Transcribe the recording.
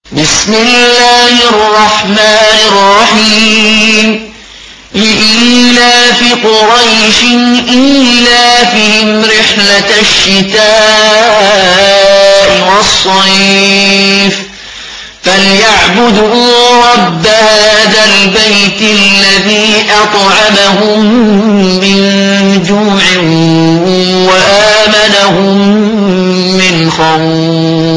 بسم الله الرحمن الرحيم لإيلاف قريش إيلافهم رحلة الشتاء والصيف فليعبدوا رب هذا البيت الذي أطعمهم من جوع وآمنهم من خوف